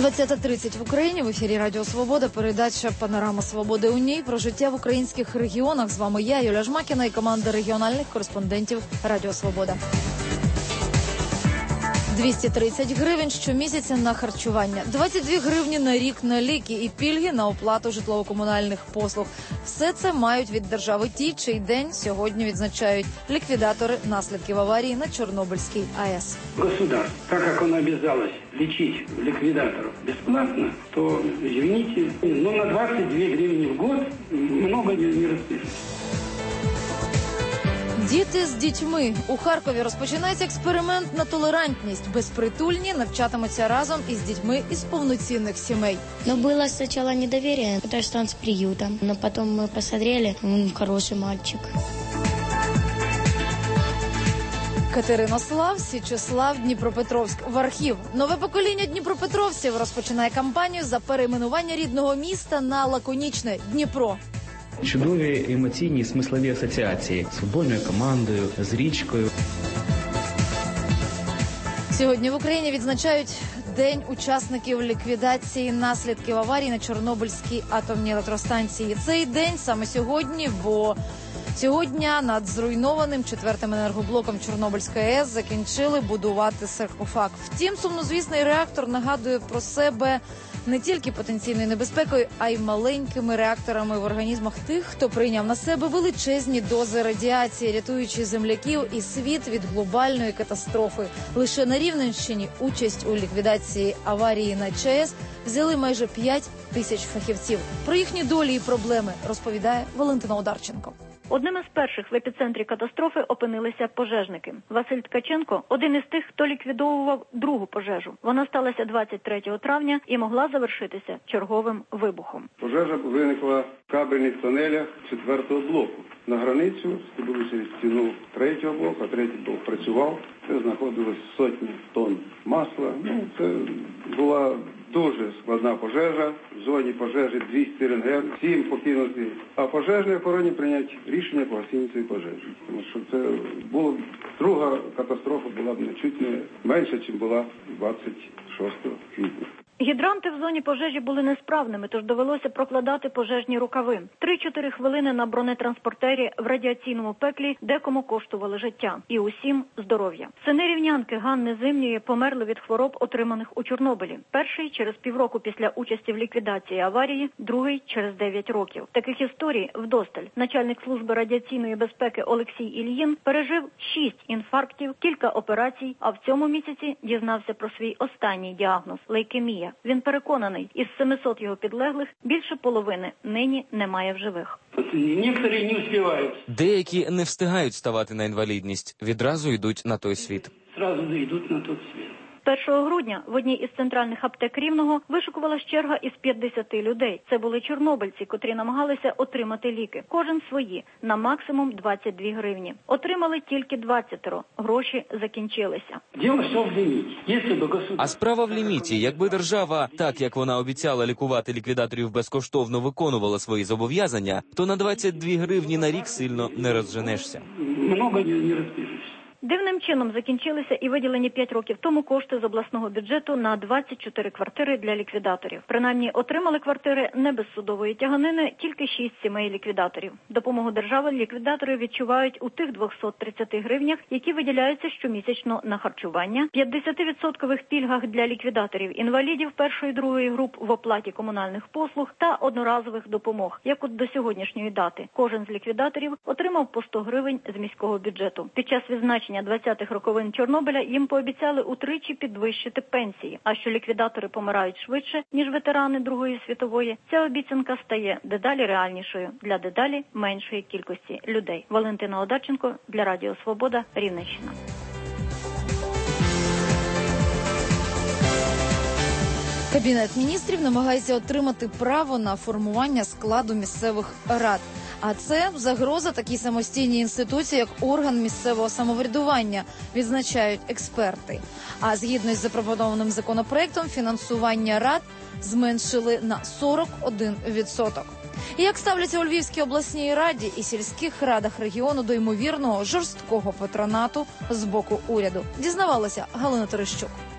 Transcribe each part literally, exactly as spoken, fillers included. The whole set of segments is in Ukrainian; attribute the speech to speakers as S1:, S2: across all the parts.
S1: двадцята тридцять в Україні. В ефірі Радіо Свобода. Передача «Панорама Свободи» у ній. Про життя в українських регіонах. З вами я, Юлія Жмакіна, і команда регіональних кореспондентів Радіо Свобода. двісті тридцять гривень щомісяця на харчування, двадцять дві гривні на рік на ліки і пільги на оплату житлово-комунальних послуг. Все це мають від держави ті, чий день сьогодні відзначають ліквідатори наслідків аварії на Чорнобильській АЕС.
S2: Государство, так как оно обязалось лечить ликвидаторов бесплатно, то, извините, но на двадцать две гривни в год много не распишется.
S1: Діти з дітьми. У Харкові розпочинається експеримент на толерантність. Безпритульні навчатимуться разом із дітьми із повноцінних сімей.
S3: Но было сначала недоверие, потому что он с приютом. Но потом мы посмотрели, он хороший мальчик.
S1: Катеринослав, Січеслав, Дніпропетровськ. В архів. Нове покоління дніпропетровців розпочинає кампанію за перейменування рідного міста на лаконічне Дніпро.
S4: Чудові емоційні смислові асоціації з футбольною командою, з річкою.
S1: Сьогодні в Україні відзначають День учасників ліквідації наслідків аварії на Чорнобильській атомній електростанції. Цей день саме сьогодні, бо сьогодні над зруйнованим четвертим енергоблоком Чорнобильської АЕС закінчили будувати саркофаг. Втім, сумнозвісний реактор нагадує про себе не тільки потенційною небезпекою, а й маленькими реакторами в організмах тих, хто прийняв на себе величезні дози радіації, рятуючи земляків і світ від глобальної катастрофи. Лише на Рівненщині участь у ліквідації аварії на ЧАЕС взяли майже п'ять тисяч фахівців. Про їхні долі і проблеми розповідає Валентина Одарченко.
S5: Одним із перших в епіцентрі катастрофи опинилися пожежники. Василь Ткаченко – один із тих, хто ліквідовував другу пожежу. Вона сталася двадцять третього травня і могла завершитися черговим вибухом.
S6: Пожежа виникла в кабельних тунелях четвертого блоку. На границю були через стіну третього блоку, а третій блок працював. Це знаходилось сотні тонн масла. Ну, це була дуже складна пожежа. В зоні пожежі двісті рентген, сім покинуті. А пожежні охороні прийняти рішення по гасінню цієї пожежі. Тому що це була друга катастрофа, була б не чуть не менша, ніж була двадцять шостого квітня.
S5: Гідранти в зоні пожежі були несправними, тож довелося прокладати пожежні рукави. Три-чотири хвилини на бронетранспортері в радіаційному пеклі декому коштували життя. І усім здоров'я. Сини рівнянки Ганни Зимньої померли від хвороб, отриманих у Чорнобилі. Перший через півроку після участі в ліквідації аварії, другий через дев'ять років. Таких історій вдосталь. Начальник служби радіаційної безпеки Олексій Ільїн пережив шість інфарктів, кілька операцій, а в цьому місяці дізнався про свій останній діагноз – лейкемія. Він переконаний, із семисот його підлеглих більше половини нині немає в живих.
S2: Некоторі не встигають.
S7: Деякі не встигають ставати на інвалідність, відразу йдуть на той світ.
S2: Зразу йдуть на той світ.
S5: першого грудня в одній із центральних аптек Рівного вишикувалась черга із п'ятдесяти людей. Це були чорнобильці, котрі намагалися отримати ліки. Кожен свої, на максимум двадцять дві гривні. Отримали тільки двадцятеро. Гроші закінчилися.
S2: Діло все в ліміті.
S7: А справа в ліміті. Якби держава, так як вона обіцяла лікувати ліквідаторів безкоштовно, виконувала свої зобов'язання, то на двадцять дві гривні на рік сильно не розженешся.
S2: Много не розпишешся.
S5: Дивним чином закінчилися і виділені п'ять років тому кошти з обласного бюджету на двадцять чотири квартири для ліквідаторів. Принаймні отримали квартири не без судової тяганини тільки шість сімей ліквідаторів. Допомогу держави ліквідатори відчувають у тих двохсот тридцяти гривнях, які виділяються щомісячно на харчування, п'ятдесятивідсоткових пільгах для ліквідаторів інвалідів першої і другої груп в оплаті комунальних послуг та одноразових допомог. Як от до сьогоднішньої дати. Кожен з ліквідаторів отримав по сто гривень з міського бюджету. Під час відзначення двадцятих роковин Чорнобиля їм пообіцяли утричі підвищити пенсії. А що ліквідатори помирають швидше, ніж ветерани Другої світової, ця обіцянка стає дедалі реальнішою для дедалі меншої кількості людей. Валентина Одарченко для Радіо Свобода, Рівненщина.
S1: Кабінет міністрів намагається отримати право на формування складу місцевих рад. А це загроза такій самостійній інституції, як орган місцевого самоврядування, відзначають експерти. А згідно із запропонованим законопроектом, фінансування рад зменшили на сорок один відсоток. І як ставляться у Львівській обласній раді і сільських радах регіону до ймовірного жорсткого патронату з боку уряду, дізнавалася Галина Терещук.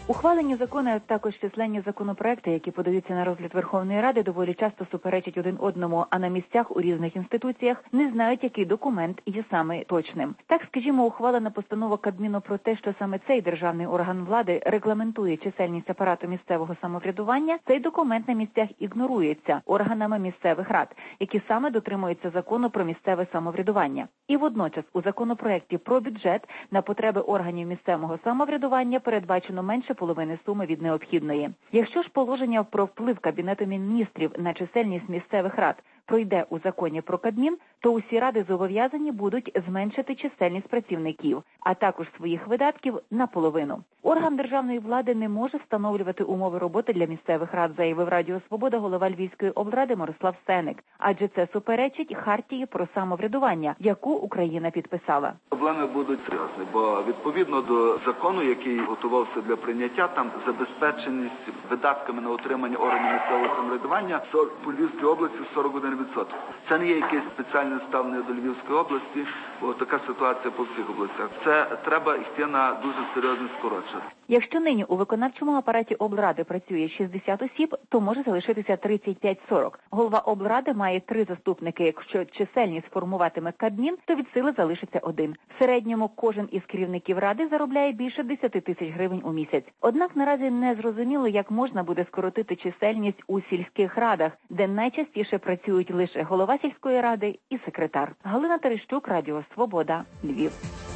S8: Ухвалені закони, а також численні законопроекти, які подаються на розгляд Верховної Ради, доволі часто суперечать один одному, а на місцях у різних інституціях не знають, який документ є саме точним. Так, скажімо, ухвалена постанова Кабміну про те, що саме цей державний орган влади регламентує чисельність апарату місцевого самоврядування, цей документ на місцях ігнорується органами місцевих рад, які саме дотримуються закону про місцеве самоврядування. І водночас у законопроекті про бюджет на потреби органів місцевого самоврядування передбачено менше половини суми від необхідної. Якщо ж положення про вплив Кабінету міністрів на чисельність місцевих рад пройде у законі про Кабмін, то усі ради зобов'язані будуть зменшити чисельність працівників, а також своїх видатків наполовину. Орган державної влади не може встановлювати умови роботи для місцевих рад, заявив Радіо Свобода голова Львівської облради Мирослав Сеник, адже це суперечить хартії про самоврядування, яку Україна підписала.
S9: Проблеми будуть серйозні, бо відповідно до закону, який готувався для прийняття, там забезпеченість видатками на утримання органів місцевого самоврядування по Львівській області сорок один відсоток. Це не є якесь спеціальне ставлення до Львівської області, бо така ситуація по всіх областях. Це треба йти на дуже серйозне скорочення.
S8: Якщо нині у виконавчому апараті облради працює шістдесят осіб, то може залишитися тридцять п'ять - сорок. Голова облради має три заступники. Якщо чисельність формуватиме Кабмін, то від сили залишиться один. В середньому кожен із керівників ради заробляє більше десять тисяч гривень у місяць. Однак наразі не зрозуміло, як можна буде скоротити чисельність у сільських радах, де найчастіше працюють лише голова сільської ради і секретар. Галина Терещук, Радіо Свобода, Львів.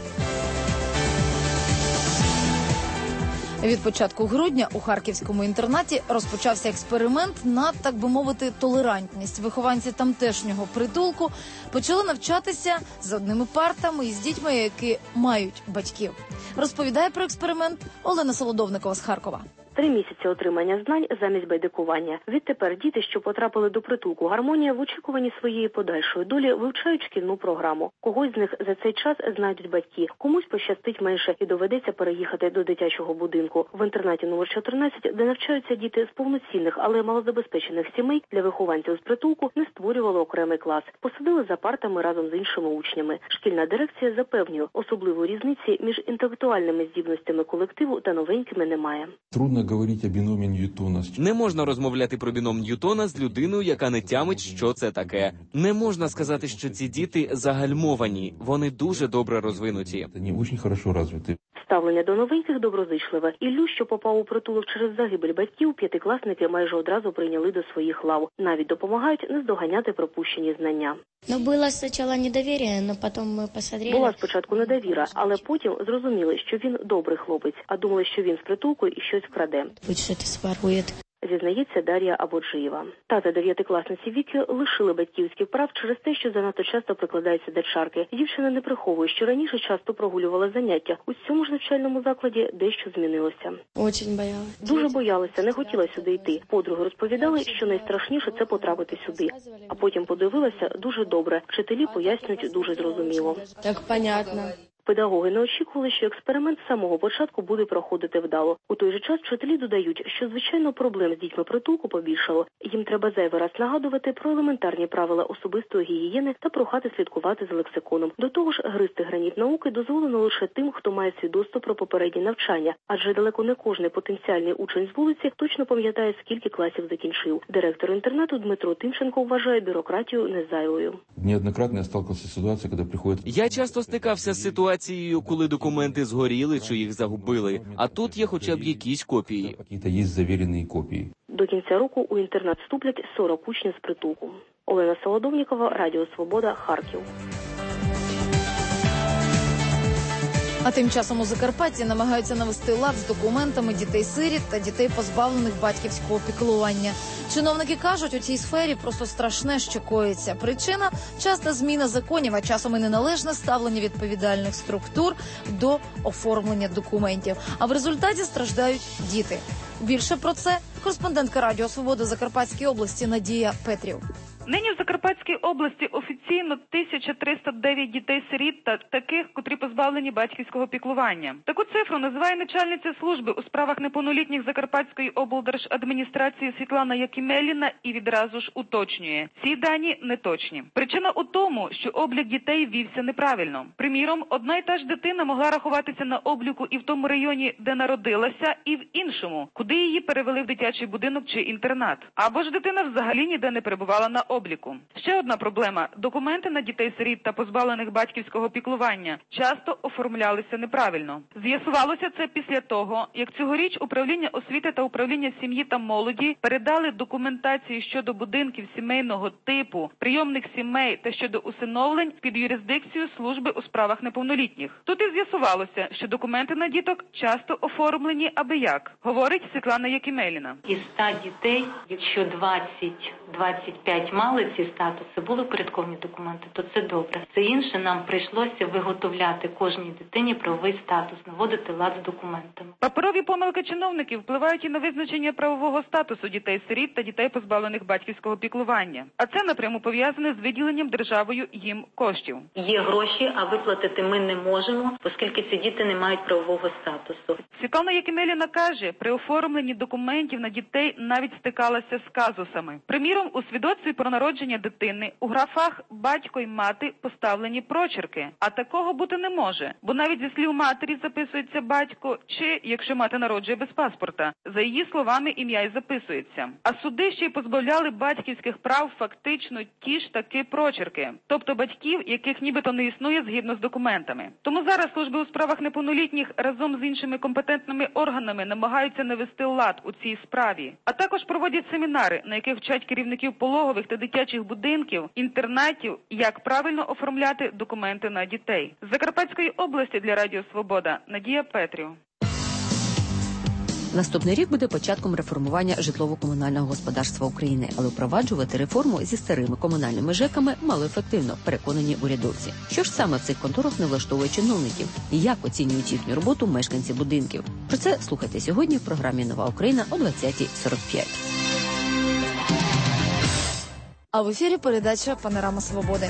S1: Від початку грудня у харківському інтернаті розпочався експеримент на, так би мовити, толерантність. Вихованці тамтешнього притулку почали навчатися за одними партами із дітьми, які мають батьків. Розповідає про експеримент Олена Солодовникова з Харкова.
S10: Три місяці отримання знань замість байдикування. Відтепер діти, що потрапили до притулку «Гармонія», в очікуванні своєї подальшої долі вивчають шкільну програму. Когось з них за цей час знайдуть батьки, комусь пощастить менше і доведеться переїхати до дитячого будинку. В інтернаті номер чотирнадцять, де навчаються діти з повноцінних, але малозабезпечених сімей, для вихованців з притулку не створювали окремий клас. Посадили за партами разом з іншими учнями. Шкільна дирекція запевнює, особливої різниці між інтелектуальними здібностями колективу та новенькими немає.
S11: Трудно говорити о біномі Ньютона.
S7: Не можна розмовляти про біном Ньютона з людиною, яка не тямить, що це таке. Не можна сказати, що ці діти загальмовані. Вони дуже добре розвинуті.
S11: Вони дуже добре розвиті.
S10: Ставлення до новеньких доброзичливе. Іллю, що попав у притулок через загибель батьків, п'ятикласники майже одразу прийняли до своїх лав. Навіть допомагають наздоганяти пропущені знання.
S3: Ну, було спочатку недовір'я, але потім ми посмотрели.
S10: Була спочатку недовіра, але потім зрозуміли, що він добрий хлопець, а думали, що він з притулку і щось вкраде.
S3: Будь що ти сворує.
S10: Зізнається Дар'я Абоджиєва. Тата дев'ятикласниці Віки лишили батьківських прав через те, що занадто часто прикладаються до чарки. Дівчина не приховує, що раніше часто прогулювала заняття. У цьому ж навчальному закладі дещо змінилося.
S3: Дуже боялася.
S10: Дуже боялася, не хотіла сюди йти. Подруги розповідали, що найстрашніше – це потрапити сюди. А потім подивилася дуже добре. Вчителі пояснюють дуже зрозуміло.
S3: Так, понятно.
S10: Педагоги не очікували, що експеримент з самого початку буде проходити вдало. У той же час вчителі додають, що, звичайно, проблем з дітьми притулку побільшало. Їм треба зайвий раз нагадувати про елементарні правила особистої гігієни та прохати слідкувати за лексиконом. До того ж, гризти граніт науки дозволено лише тим, хто має свідоцтво про попереднє навчання, адже далеко не кожний потенціальний учень з вулиці точно пам'ятає, скільки класів закінчив. Директор інтернату Дмитро Тимченко вважає бюрократію незайвою.
S11: Неоднократно я сталкивався з ситуацією, коли приходить...
S7: Я часто стикався з ситуацією, коли документи згоріли чи їх загубили, а тут є хоча б якісь копії.
S11: Є завірені копії.
S10: До кінця року у інтернат вступлять сорок учнів з притулку. Олена Солодовникова, Радіо Свобода, Харків.
S1: А тим часом у Закарпатті намагаються навести лад з документами дітей-сиріт та дітей, позбавлених батьківського піклування. Чиновники кажуть, у цій сфері просто страшне, що коїться. Причина – часта зміна законів, а часом і неналежне ставлення відповідальних структур до оформлення документів. А в результаті страждають діти. Більше про це кореспондентка Радіо Свобода Закарпатській області Надія Петрів.
S12: Нині в Закарпатській області офіційно тисяча триста дев'ять дітей-сиріт та таких, котрі позбавлені батьківського піклування. Таку цифру називає начальниця служби у справах неповнолітніх Закарпатської облдержадміністрації Світлана Якімеліна і відразу ж уточнює – ці дані неточні. Причина у тому, що облік дітей вівся неправильно. Приміром, одна й та ж дитина могла рахуватися на обліку і в тому районі, де народилася, і в іншому, куди її перевели в дитячий будинок чи інтернат. Або ж дитина взагалі ніде не перебувала на обліку. Ще одна проблема – документи на дітей-сиріт та позбавлених батьківського піклування часто оформлялися неправильно. З'ясувалося це після того, як цьогоріч управління освіти та управління сім'ї та молоді передали документацію щодо будинків сімейного типу, прийомних сімей та щодо усиновлень під юрисдикцію служби у справах неповнолітніх. Тут і з'ясувалося, що документи на діток часто оформлені аби як, говорить Світлана Якімеліна.
S13: Із ста дітей, якщо двадцять - двадцять п'ять мали ці статуси, були порядковні документи, то це добре. Це інше нам прийшлося виготовляти кожній дитині правовий статус, наводити лад з документами.
S12: Паперові помилки чиновників впливають і на визначення правового статусу дітей-сиріт та дітей, позбавлених батьківського піклування. А це напряму пов'язане з виділенням державою їм коштів.
S13: Є гроші, а виплатити ми не можемо, оскільки ці діти не мають правового статусу.
S12: Світлана Якімеліна каже, при оформленні документів на дітей навіть стикалася з казусами. Приміром, у свідоцтві про народження дитини у графах «батько» й «мати» поставлені прочерки. А такого бути не може, бо навіть зі слів матері записується батько, чи, якщо мати народжує без паспорта, за її словами ім'я й записується. А суди ще й позбавляли батьківських прав фактично ті ж таки прочерки, тобто батьків, яких нібито не існує згідно з документами. Тому зараз служби у справах неповнолітніх разом з іншими компетентними органами намагаються навести лад у цій справі. А також проводять семінари, на яких вчать керівників пологових та дитячих будинків, інтернатів, як правильно оформляти документи на дітей. З Закарпатської області для Радіо Свобода Надія Петрів.
S14: Наступний рік буде початком реформування житлово-комунального господарства України, але впроваджувати реформу зі старими комунальними ЖЕКами малоефективно, переконані урядовці. Що ж саме в цих конторах не влаштовує чиновників? І як оцінюють їхню роботу мешканці будинків? Про це слухайте сьогодні в програмі «Нова Україна» о двадцятій сорок п'ять.
S1: А в ефірі передача «Панорама Свободи».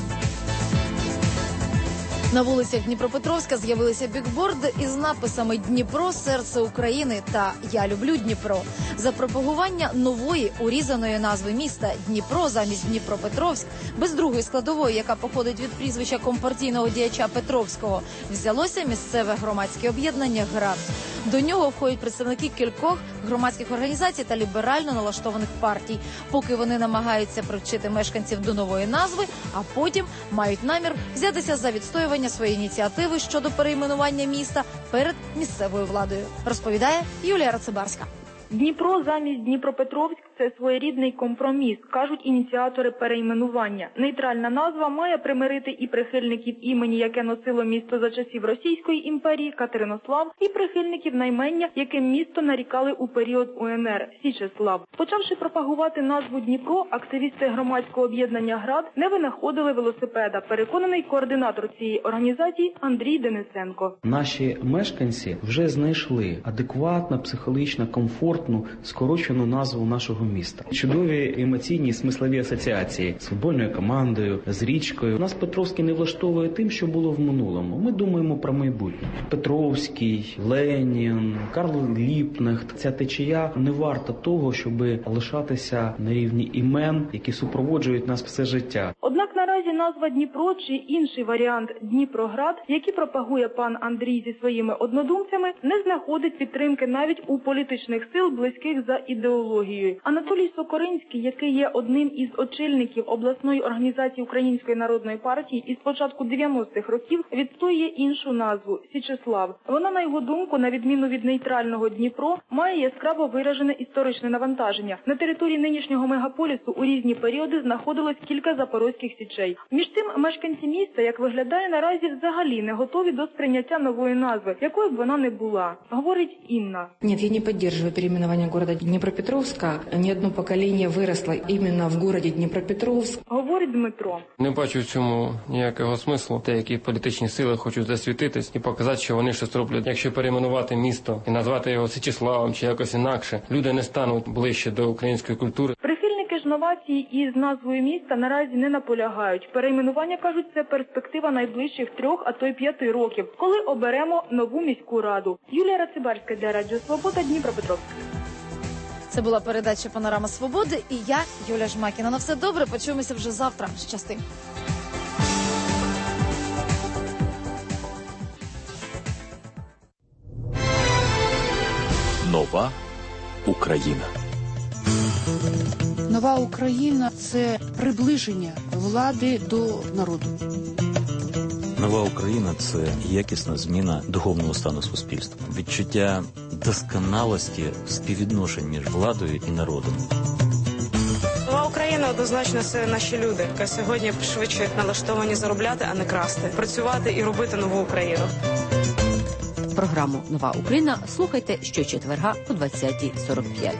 S1: На вулицях Дніпропетровська з'явилися бікборди із написами «Дніпро – серце України» та «Я люблю Дніпро». За пропагування нової урізаної назви міста Дніпро замість Дніпропетровськ, без другої складової, яка походить від прізвища компартійного діяча Петровського, взялося місцеве громадське об'єднання «Град». До нього входять представники кількох громадських організацій та ліберально налаштованих партій, поки вони намагаються привчити мешканців до нової назви, а потім мають намір взятися за відстоювання своєї ініціативи щодо перейменування міста перед місцевою владою, розповідає Юлія Рацибарська.
S15: Дніпро замість Дніпропетровськ – це своєрідний компроміс, кажуть ініціатори перейменування. Нейтральна назва має примирити і прихильників імені, яке носило місто за часів Російської імперії, Катеринослав, і прихильників наймення, яким місто нарікали у період УНР – Січеслав. Почавши пропагувати назву Дніпро, активісти громадського об'єднання «Град» не винаходили велосипеда, переконаний координатор цієї організації Андрій Денисенко.
S4: Наші мешканці вже знайшли адекватно, психологічно, комфортно скорочену назву нашого міста. Чудові емоційні і смислові асоціації з футбольною командою, з річкою. Нас Петровський не влаштовує тим, що було в минулому. Ми думаємо про майбутнє. Петровський, Ленін, Карл Ліпнехт. Ця течія не варта того, щоб лишатися на рівні імен, які супроводжують нас все життя.
S15: Однак наразі назва Дніпро чи інший варіант Дніпроград, який пропагує пан Андрій зі своїми однодумцями, не знаходить підтримки навіть у політичних сил, близьких за ідеологією. Анатолій Сокоринський, який є одним із очільників обласної організації Української народної партії і з початку дев'яностих років, відстоює іншу назву – Січеслав. Вона, на його думку, на відміну від нейтрального Дніпро, має яскраво виражене історичне навантаження. На території нинішнього мегаполісу у різні періоди знаходилось кілька запорозьких січей. Між тим, мешканці міста, як виглядає, наразі взагалі не готові до сприйняття нової назви, якою б вона не була, говорить Інна.
S16: Ні, я не підтримую перейменування города Дніпропетровська. Ні одне покоління виросло іменно в городі Дніпропетровськ.
S15: Говорить Дмитро.
S17: Не бачу в цьому ніякого смислу. Деякі політичні сили хочуть засвітитись і показати, що вони щось роблять. Якщо перейменувати місто і назвати його Січеславом чи якось інакше, люди не стануть ближче до української культури.
S15: Прихильники ж новації із назвою міста наразі не наполягають. Перейменування, кажуть, це перспектива найближчих трьох, а то й п'яти років, коли оберемо нову міську раду. Юлія Рацибарська для Радіо Свобода, Дніпропетровськ.
S1: Це була передача «Панорама Свободи» і я, Юля Жмакіна. На все добре, почуємося вже завтра. Щасти.
S18: Нова Україна.
S19: Нова Україна – це приближення влади до народу.
S20: Нова Україна – це якісна зміна духовного стану суспільства. Відчуття досконалості співвідношень між владою і народом.
S21: Нова Україна однозначно це наші люди, які сьогодні швидше налаштовані заробляти, а не красти. Працювати і робити нову Україну.
S14: Програму «Нова Україна» слухайте щочетверга о двадцятій сорок п'ять.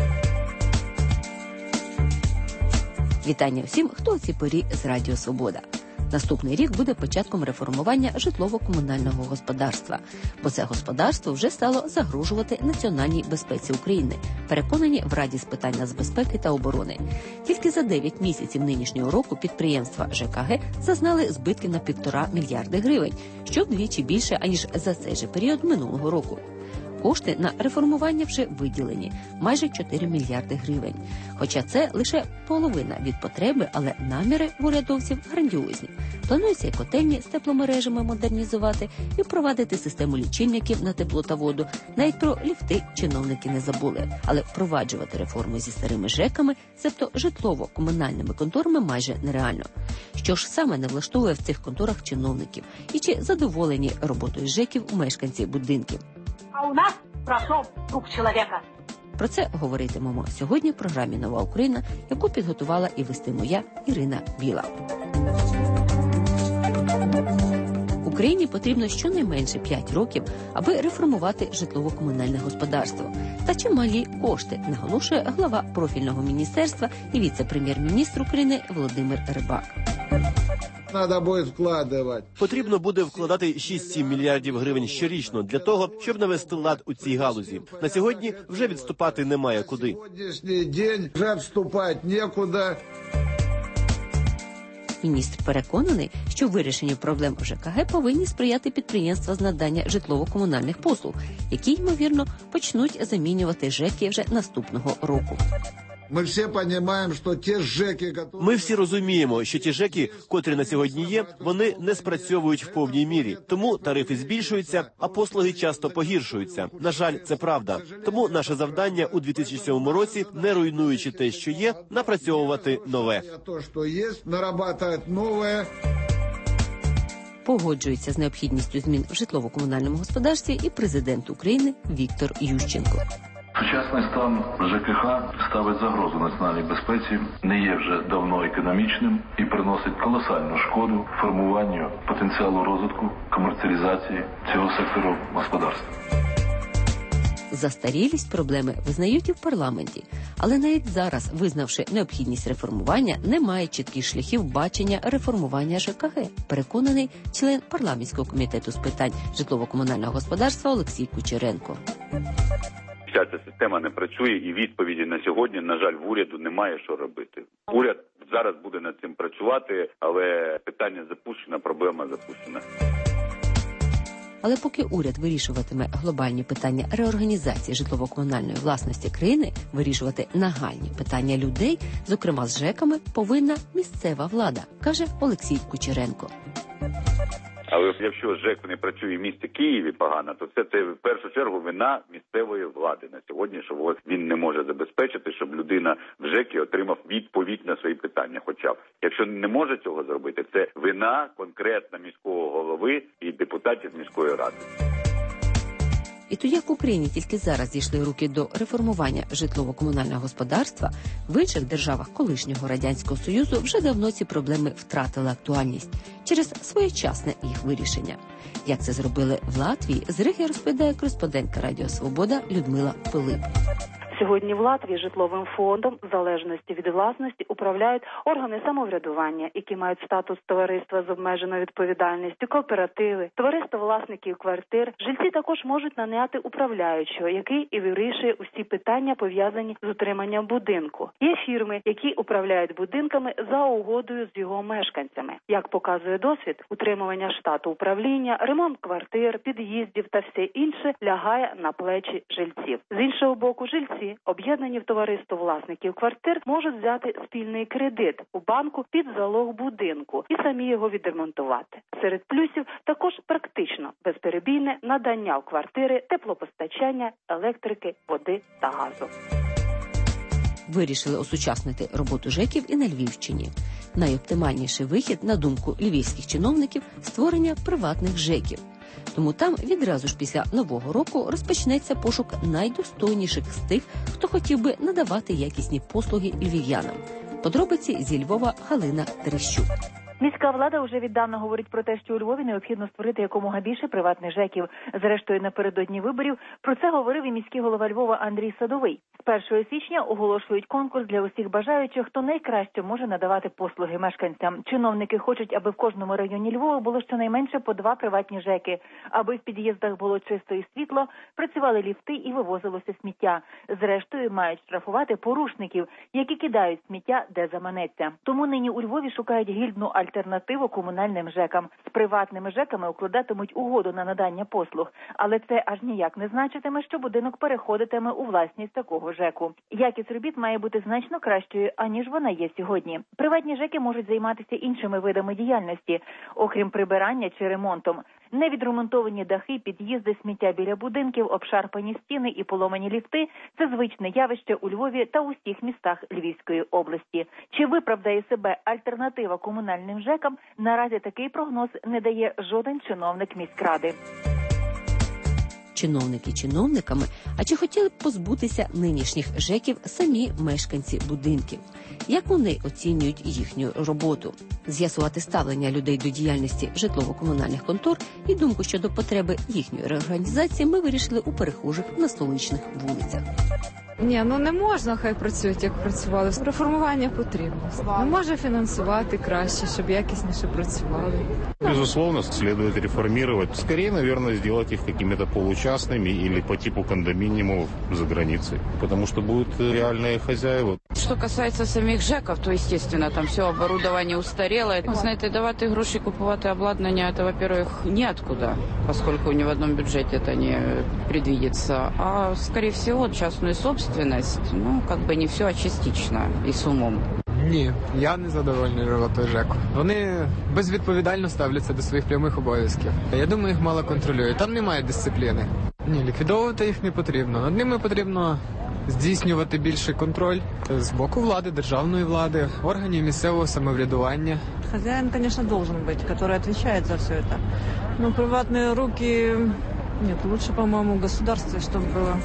S14: Вітання всім, хто у цій порі з Радіо Свобода. Наступний рік буде початком реформування житлово-комунального господарства, бо це господарство вже стало загрожувати національній безпеці України, переконані в Раді з питань нацбезпеки та оборони. Тільки за дев'ять місяців нинішнього року підприємства ЖКГ зазнали збитків на півтора мільярди гривень, що вдвічі більше, аніж за цей же період минулого року. Кошти на реформування вже виділені – майже чотири мільярди гривень. Хоча це лише половина від потреби, але наміри в урядовців грандіозні. Планується і котельні з тепломережами модернізувати, і впровадити систему лічильників на тепло та воду. Навіть про ліфти чиновники не забули. Але впроваджувати реформу зі старими ЖЕКами, себто житлово-комунальними конторами, майже нереально. Що ж саме не влаштовує в цих конторах чиновників? І чи задоволені роботою ЖЕКів мешканці будинків?
S22: А у нас пройшов труп чоловіка.
S14: Про це говоритимемо сьогодні в програмі «Нова Україна», яку підготувала і вестиму я, Ірина Біла. Україні потрібно щонайменше п'ять років, аби реформувати житлово-комунальне господарство. Та чималі кошти, наголошує глава профільного міністерства і віце-прем'єр-міністр України Володимир Рибак.
S23: Надо буде вкладувати.
S24: Потрібно буде вкладати шість-сім мільярдів гривень щорічно для того, щоб навести лад у цій галузі. На сьогодні вже відступати немає куди.
S23: Сьогоднішній день вже відступати нікуди.
S14: Міністр переконаний, що вирішенню проблем ЖКГ повинні сприяти підприємства з надання житлово-комунальних послуг, які, ймовірно, почнуть замінювати ЖЕКи вже наступного року.
S23: Ми всі розуміємо, що ті ЖЕКи, які...
S24: Ми всі розуміємо, що ті ЖЕКи, котрі на сьогодні є, вони не спрацьовують в повній мірі. Тому тарифи збільшуються, а послуги часто погіршуються. На жаль, це правда. Тому наше завдання у дві тисячі сьомому році, не руйнуючи те, що є, напрацьовувати нове.
S23: Те, що є, нарабатувати нове.
S14: Погоджується з необхідністю змін в житлово-комунальному господарстві і президент України Віктор Ющенко.
S25: Сучасний стан ЖКХ ставить загрозу національній безпеці, не є вже давно економічним і приносить колосальну шкоду формуванню потенціалу розвитку, комерціалізації цього сектору господарства.
S14: Застарілість проблеми визнають і в парламенті. Але навіть зараз, визнавши необхідність реформування, немає чітких шляхів бачення реформування ЖКГ, переконаний член парламентського комітету з питань житлово-комунального господарства Олексій Кучеренко.
S26: Вся ця система не працює, і відповіді на сьогодні, на жаль, в уряду немає, що робити. Уряд зараз буде над цим працювати, але питання запущено, проблема запущена.
S14: Але поки уряд вирішуватиме глобальні питання реорганізації житлово-комунальної власності країни, вирішувати нагальні питання людей, зокрема з ЖЕКами, повинна місцева влада, каже Олексій Кучеренко.
S26: Але якщо ЖЕК не працює в місті Києві погано, то це, це в першу чергу вина місцевої влади на сьогодні, що він не може забезпечити, щоб людина в ЖЕКі отримав відповідь на свої питання. Хоча б, якщо не може цього зробити, це вина конкретно міського голови і депутатів міської ради.
S14: І тоді, як в Україні тільки зараз дійшли руки до реформування житлово-комунального господарства, в інших державах колишнього Радянського Союзу вже давно ці проблеми втратили актуальність через своєчасне їх вирішення. Як це зробили в Латвії, з Риги розповідає кореспондентка Радіо Свобода Людмила Пилип.
S10: Сьогодні в Латвії житловим фондом, в залежності від власності, управляють органи самоврядування, які мають статус товариства з обмеженою відповідальністю, кооперативи, товариство власників квартир. Жильці також можуть наняти управляючого, який і вирішує усі питання, пов'язані з утриманням будинку. Є фірми, які управляють будинками за угодою з його мешканцями. Як показує досвід, утримування штату управління, ремонт квартир, під'їздів та все інше лягає на плечі жильців. З іншого боку, жильці, об'єднані в товариство власників квартир, можуть взяти спільний кредит у банку під залог будинку і самі його відремонтувати. Серед плюсів також практично безперебійне надання в квартири теплопостачання, електрики, води та газу.
S14: Вирішили осучаснити роботу ЖЕКів і на Львівщині. Найоптимальніший вихід, на думку львівських чиновників, створення приватних ЖЕКів. Тому там відразу ж після Нового року розпочнеться пошук найдостойніших з тих, хто хотів би надавати якісні послуги львів'янам. Подробиці зі Львова Галина Терещук.
S2: Міська влада вже віддавна говорить про те, що у Львові необхідно створити якомога більше приватних ЖЕКів. Зрештою, напередодні виборів про це говорив і міський голова Львова Андрій Садовий. З першого січня оголошують конкурс для усіх бажаючих, хто найкраще може надавати послуги мешканцям. Чиновники хочуть, аби в кожному районі Львова було щонайменше по два приватні ЖЕКи, аби в під'їздах було чисто і світло, працювали ліфти і вивозилося сміття. Зрештою, мають штрафувати порушників, які кидають сміття, де заманеться. Тому нині у Львові шукають гідну альтернативу комунальним ЖЕКам. З приватними ЖЕКами укладатимуть угоду на надання послуг, але це аж ніяк не значитиме, що будинок переходитиме у власність такого ЖЕКу. Якість робіт має бути значно кращою, аніж вона є сьогодні. Приватні ЖЕКи можуть займатися іншими видами діяльності, окрім прибирання чи ремонтом. Невідремонтовані дахи, під'їзди, сміття біля будинків, обшарпані стіни і поломані ліфти – це звичне явище у Львові та усіх містах Львівської області. Чи виправдає себе альтернатива комунальним ЖЕКам, наразі такий прогноз не дає жоден чиновник міськради.
S14: Чиновники чиновниками, а чи хотіли б позбутися нинішніх ЖЕКів самі мешканці будинків? Як вони оцінюють їхню роботу? З'ясувати ставлення людей до діяльності житлово-комунальних контор і думку щодо потреби їхньої реорганізації ми вирішили у перехожих на столичних вулицях.
S3: Ні, ну не можна, хай працюють, як працювали. Реформування потрібно. Не може фінансувати краще, щоб якісніше працювали.
S5: Безусловно, следует реформировать. Скорее, наверное, сделать их какими-то получастными или по типу кондоминиумов за границей. Потому что будут реальные хозяева.
S6: Что касается самих ЖЕКов, то, естественно, там все оборудование устарело. Знаете, давати гроші, купувати обладнання, это, во-первых, неоткуда, поскольку ни в одном бюджете это не предвидится. А, скорее всего, частную собственность, ну, как бы не все, а частично и с умом.
S8: Ні, я не задовольний роботою ЖЕКу. Вони безвідповідально ставляться до своїх прямих обов'язків. Я думаю, їх мало контролюють. Там немає дисципліни. Ні, ліквідовувати їх не потрібно. Над ними потрібно здійснювати більший контроль з боку влади, державної влади, органів місцевого самоврядування.
S3: Хозяин, конечно, должен быть, который отвечает за все это. Но приватные руки... Нет, лучше, по-моему, государство, чтобы было...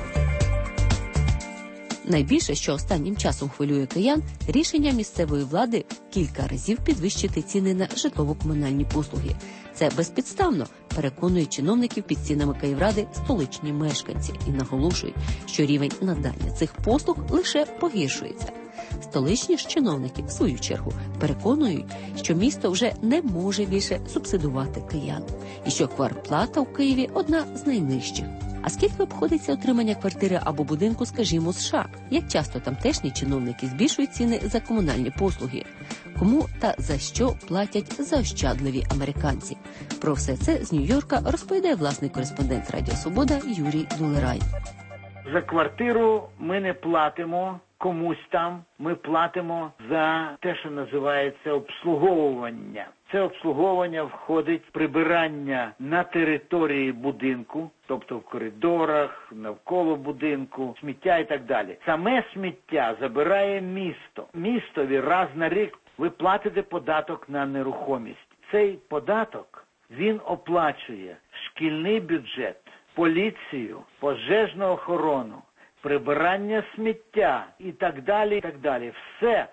S14: Найбільше, що останнім часом хвилює киян, рішення місцевої влади кілька разів підвищити ціни на житлово-комунальні послуги. Це безпідставно, переконують чиновників під стінами Київради столичні мешканці і наголошують, що рівень надання цих послуг лише погіршується. Столичні ж чиновники, в свою чергу, переконують, що місто вже не може більше субсидувати киян, і що квартплата у Києві одна з найнижчих. А скільки обходиться отримання квартири або будинку, скажімо, США? Як часто тамтешні чиновники збільшують ціни за комунальні послуги? Кому та за що платять заощадливі американці? Про все це з Нью-Йорка розповідає власний кореспондент Радіо Свобода Юрій Дулерай.
S9: За квартиру ми не платимо комусь там, ми платимо за те, що називається обслуговування. Це обслуговування входить в прибирання на території будинку, тобто в коридорах, навколо будинку, сміття і так далі. Саме сміття забирає місто. Містові раз на рік ви платите податок на нерухомість. Цей податок, він оплачує шкільний бюджет, поліцію, пожежну охорону, прибирання сміття і так далі, і так далі. Все,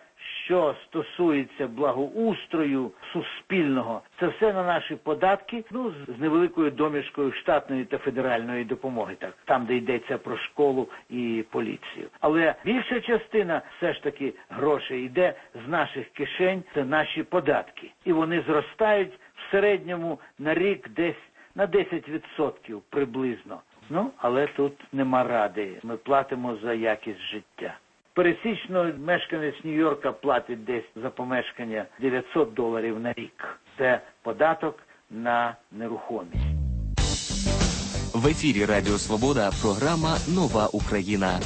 S9: що стосується благоустрою суспільного, це все на наші податки, ну, з невеликою домішкою штатної та федеральної допомоги, так, там, де йдеться про школу і поліцію. Але більша частина все ж таки грошей йде з наших кишень, це наші податки. І вони зростають в середньому на рік десь на десять відсотків приблизно. Ну, але тут нема ради. Ми платимо за якість життя. Пересічно мешканець Нью-Йорка платить десь за помешкання дев'ятсот доларів на рік. Це податок на нерухомість.
S18: В ефірі Радіо Свобода програма «Нова Україна».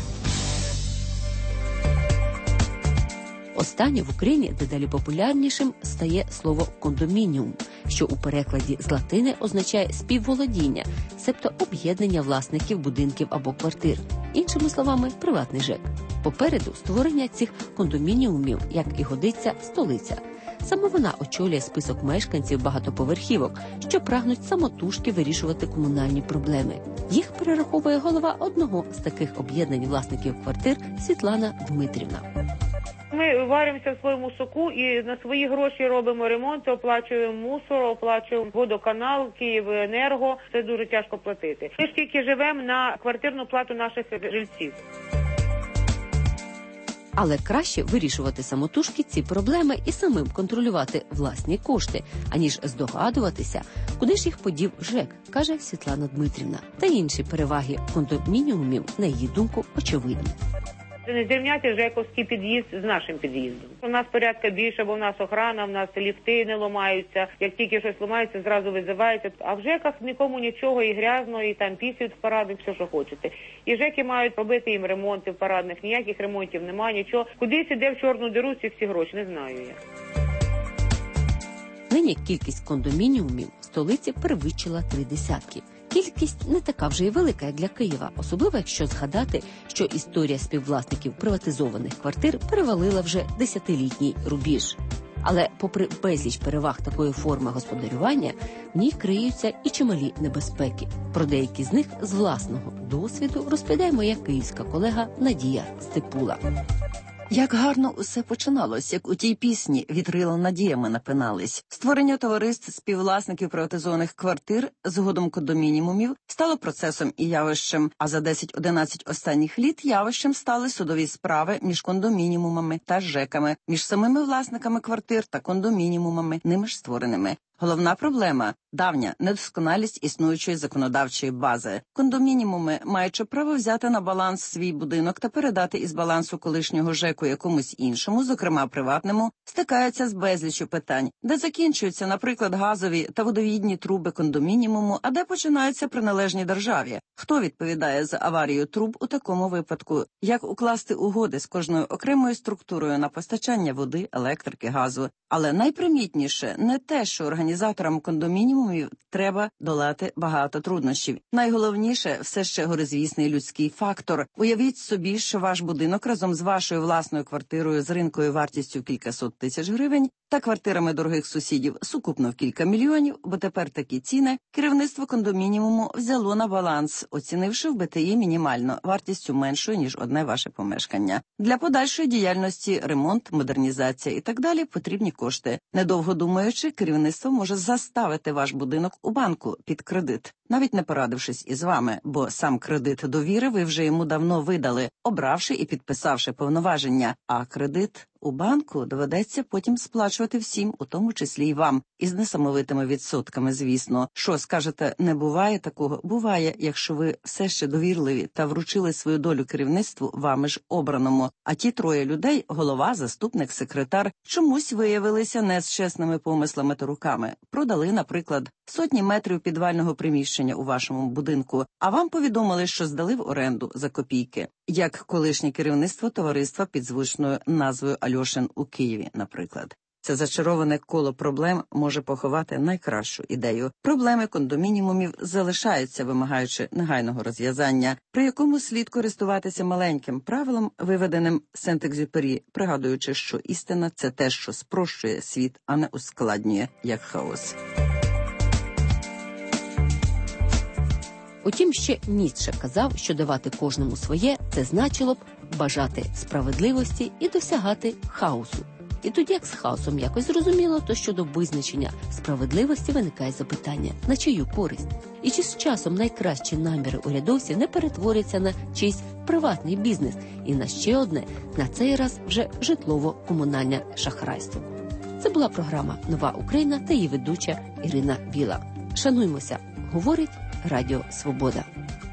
S14: Останнє в Україні дедалі популярнішим стає слово «кондомініум», що у перекладі з латини означає співволодіння, себто об'єднання власників будинків або квартир. Іншими словами, приватний ЖЕК. Попереду створення цих кондомініумів, як і годиться, столиця. Саме вона очолює список мешканців багатоповерхівок, що прагнуть самотужки вирішувати комунальні проблеми. Їх перераховує голова одного з таких об'єднань власників квартир Світлана Дмитрівна.
S4: Ми варимося в своєму соку і на свої гроші робимо ремонт, оплачуємо мусор, оплачуємо водоканал, Київенерго. Це дуже тяжко платити. Ми ж тільки живемо на квартирну плату наших жильців.
S14: Але краще вирішувати самотужки ці проблеми і самим контролювати власні кошти, аніж здогадуватися, куди ж їх подів ЖЕК, каже Світлана Дмитрівна. Та інші переваги кондомініумів, на її думку, очевидні.
S4: Не зрівняти ЖЕКовський під'їзд з нашим під'їздом. У нас порядка більше, бо в нас охрана, в нас ліфти не ламаються. Як тільки щось ламається, зразу визивається. А в ЖЕКах нікому нічого, і грязно, і там пісють в парадних, все, що хочете. І ЖЕКи мають робити їм ремонти в парадних, ніяких ремонтів немає, нічого. Кудись іде в чорну диру ці всі гроші, не знаю я.
S14: Нині кількість кондомініумів в столиці перевищила три десятки. Кількість не така вже й велика, як для Києва, особливо якщо згадати, що історія співвласників приватизованих квартир перевалила вже десятилітній рубіж. Але попри безліч переваг такої форми господарювання, в ній криються і чималі небезпеки. Про деякі з них з власного досвіду розповідає моя київська колега Надія Степула.
S7: Як гарно усе починалось, як у тій пісні «Вітрила надіями напинались». Створення товариств співвласників приватизованих квартир згодом кондомініумів стало процесом і явищем, а за десять-одинадцять останніх літ явищем стали судові справи між кондомініумами та ЖЕКами, між самими власниками квартир та кондомініумами, ними ж створеними. Головна проблема – давня недосконалість існуючої законодавчої бази. Кондомініуми, маючи право взяти на баланс свій будинок та передати із балансу колишнього ЖЕКу якомусь іншому, зокрема приватному, стикаються з безліччю питань, де закінчуються, наприклад, газові та водовідні труби кондомініуму, а де починаються приналежні державі. Хто відповідає за аварію труб у такому випадку? Як укласти угоди з кожною окремою структурою на постачання води, електрики, газу? Але найпримітніше не те, що організаторам кондомініумів треба долати багато труднощів. Найголовніше – все ще горизвісний людський фактор. Уявіть собі, що ваш будинок разом з вашою власною квартирою з ринковою вартістю кількасот тисяч гривень та квартирами дорогих сусідів сукупно в кілька мільйонів, бо тепер такі ціни керівництво кондомініуму взяло на баланс, оцінивши в БТІ мінімально вартістю меншою, ніж одне ваше помешкання. Для подальшої діяльності, ремонт, модернізація і так далі потрібні кошти. Недовго думаючи, керівництво може заставити ваш будинок у банку під кредит, навіть не порадившись із вами, бо сам кредит довіри ви вже йому давно видали, обравши і підписавши повноваження, а кредит у банку доведеться потім сплачувати всім, у тому числі й вам, із несамовитими відсотками, звісно. Що, скажете, не буває такого? Буває, якщо ви все ще довірливі та вручили свою долю керівництву вами ж обраному. А ті троє людей, голова, заступник, секретар, чомусь виявилися не з чесними помислами та руками. Продали, наприклад, сотні метрів підвального приміщення у вашому будинку, а вам повідомили, що здали в оренду за копійки. Як колишнє керівництво товариства під звучною назвою Альошин у Києві, наприклад. Це зачароване коло проблем може поховати найкращу ідею. Проблеми кондомініумів залишаються, вимагаючи негайного розв'язання, при якому слід користуватися маленьким правилом, виведеним Сент-Екзюпері, пригадуючи, що істина – це те, що спрощує світ, а не ускладнює, як хаос.
S14: Утім, ще Ніцше казав, що давати кожному своє – це значило б бажати справедливості і досягати хаосу. І тоді, як з хаосом якось зрозуміло, то щодо визначення справедливості виникає запитання – на чию користь? І чи з часом найкращі наміри урядовців не перетворяться на чийсь приватний бізнес і на ще одне, на цей раз вже житлово-комунальне шахрайство? Це була програма «Нова Україна» та її ведуча Ірина Біла. Шануймося, говорить Радіо Свобода.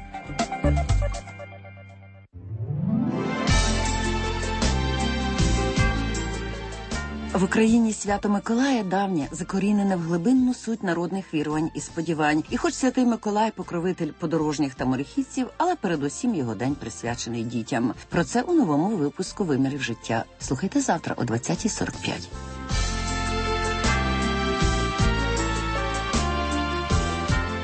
S7: В Україні свято Миколая давнє, закорінене в глибинну суть народних вірувань і сподівань. І хоч Святий Миколай – покровитель подорожніх та морехідців, але передусім його день присвячений дітям. Про це у новому випуску «Вимірів життя». Слухайте завтра о двадцятій сорок п'ять.